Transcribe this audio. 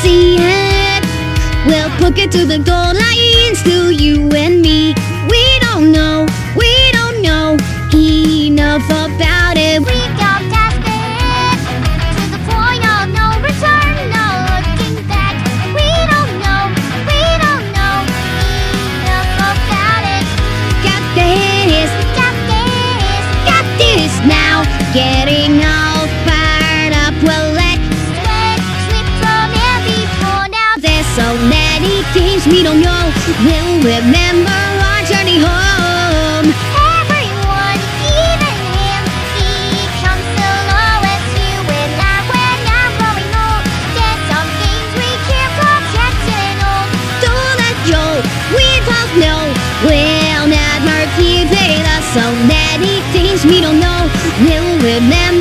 see it. We'll book it to the goal lines, to you and me. We don't know enough about it. We got tested to the point of no return, no looking back. We don't know enough about it. Got this now. Getting all fired up. Well, let's Slip from here before now. there's so many things we don't know. We'll remember our journey home. Everyone, even him, he comes the lowest. You and I, when I'm growing old, there's some things we can't protect anymore. Don't let go, we both know we'll never give it up. So many things we don't know. We'll remember